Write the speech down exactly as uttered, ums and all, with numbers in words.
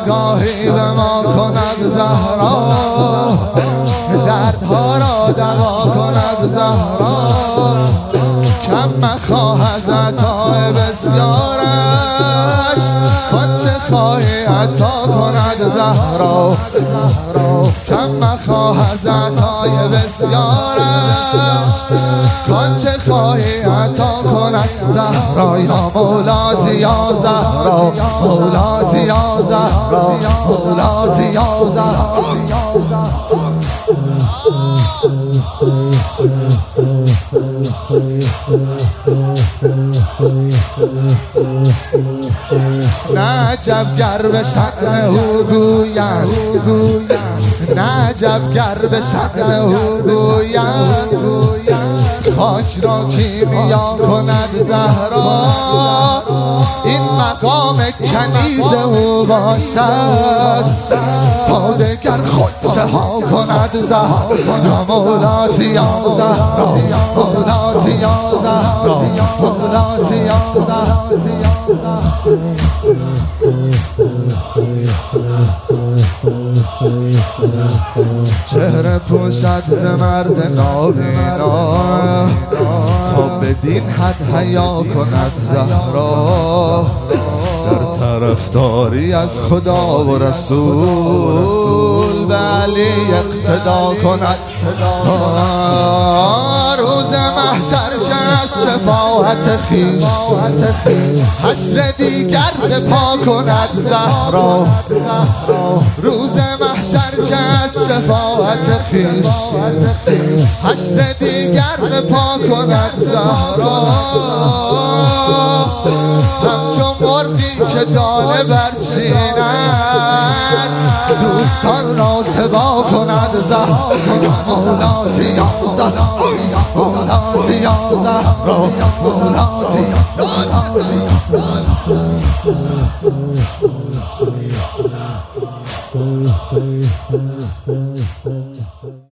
نگاهی به ما کند زهرا، دردها را دوا کند زهرا. کم مخواه از عطای بسیارش، آنچه خواهی عطا کند زهرا. کم مخواه از عطای بسیارش، آنچه خواهی عطا کند زهرا. یا مولاتی یا زهرا، مولاتی یا زهرا، مولاتی یا زهرا. نعجب گر به شأن او گویند، نعجب گر به شأن او گویند، خاک را کیمیا کند زهرا. این مقام کنیز او باشد، تا دگر خودشه ها کند زهرا. یا مولاتی یا زهرا، مولاتی یا زهرا، مولاتی یا زهرا. چهره پوشد ز مرد نابینا، تا بدین حد حیا کند زهرا. در طرفداری از خدا و رسول، به علی اقتدا کند. روز محشر که از شفاعت خویش، حشر دیگر به پا کند زهرا. روز محشر که از شفاعت خویش، حشر دیگر به پا کند زهرا. همچون مرغی که دانه برچیند، دوستان را سوا کند زهرا. مولاتی یا زهرا، مولاتی یا زهرا، مولاتی یا زهرا.